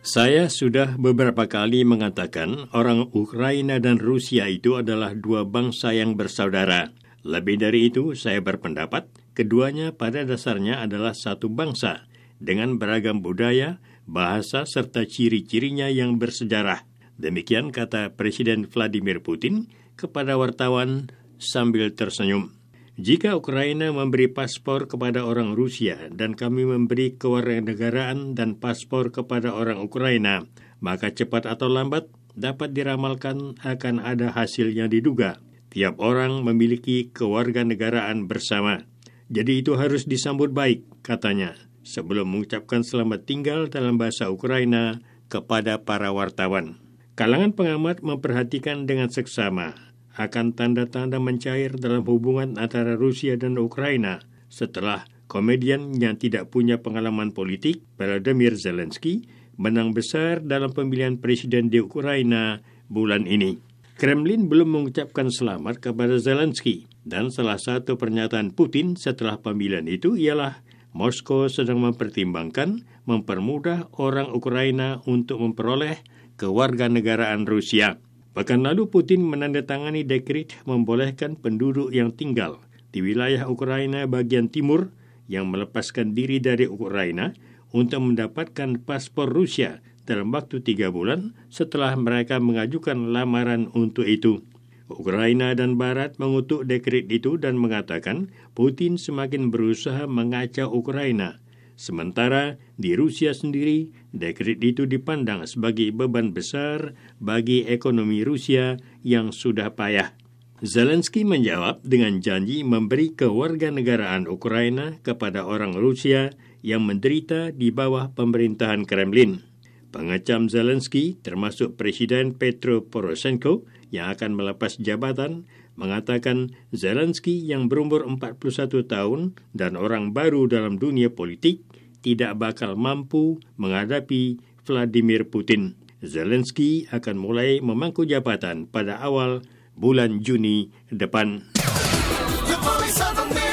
Saya sudah beberapa kali mengatakan orang Ukraina dan Rusia itu adalah dua bangsa yang bersaudara. Lebih dari itu, saya berpendapat keduanya pada dasarnya adalah satu bangsa dengan beragam budaya, bahasa, serta ciri-cirinya yang bersejarah. Demikian kata Presiden Vladimir Putin kepada wartawan sambil tersenyum. Jika Ukraina memberi paspor kepada orang Rusia dan kami memberi kewarganegaraan dan paspor kepada orang Ukraina, maka cepat atau lambat dapat diramalkan akan ada hasil yang diduga. Tiap orang memiliki kewarganegaraan bersama. Jadi itu harus disambut baik, katanya, sebelum mengucapkan selamat tinggal dalam bahasa Ukraina kepada para wartawan. Kalangan pengamat memperhatikan dengan seksama akan tanda-tanda mencair dalam hubungan antara Rusia dan Ukraina setelah komedian yang tidak punya pengalaman politik, Volodymyr Zelensky, menang besar dalam pemilihan presiden di Ukraina bulan ini. Kremlin belum mengucapkan selamat kepada Zelensky, dan salah satu pernyataan Putin setelah pemilihan itu ialah Moskow sedang mempertimbangkan mempermudah orang Ukraina untuk memperoleh kewarganegaraan Rusia. Pekan lalu Putin menandatangani dekret membolehkan penduduk yang tinggal di wilayah Ukraina bagian timur yang melepaskan diri dari Ukraina untuk mendapatkan paspor Rusia dalam waktu 3 bulan setelah mereka mengajukan lamaran untuk itu. Ukraina dan Barat mengutuk dekret itu dan mengatakan Putin semakin berusaha mengacau Ukraina. Sementara di Rusia sendiri, dekret itu dipandang sebagai beban besar bagi ekonomi Rusia yang sudah payah. Zelensky menjawab dengan janji memberi kewarganegaraan Ukraina kepada orang Rusia yang menderita di bawah pemerintahan Kremlin. Pengecam Zelensky, termasuk Presiden Petro Poroshenko yang akan melepas jabatan, mengatakan Zelensky yang berumur 41 tahun dan orang baru dalam dunia politik tidak bakal mampu menghadapi Vladimir Putin. Zelensky akan mulai memangku jabatan pada awal bulan Juni depan.